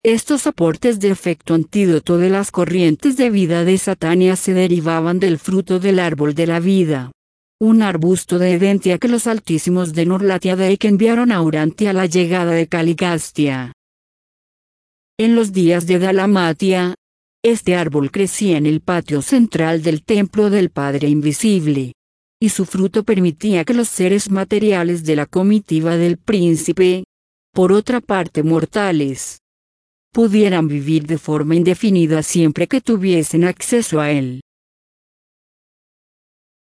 Estos aportes de efecto antídoto de las corrientes de vida de Satania se derivaban del fruto del árbol de la vida. Un arbusto de Edentia que los altísimos de Norlatiadae enviaron a Urantia a la llegada de Caligastia. En los días de Dalamatia, este árbol crecía en el patio central del templo del Padre Invisible, y su fruto permitía que los seres materiales de la comitiva del príncipe, por otra parte mortales, pudieran vivir de forma indefinida siempre que tuviesen acceso a él.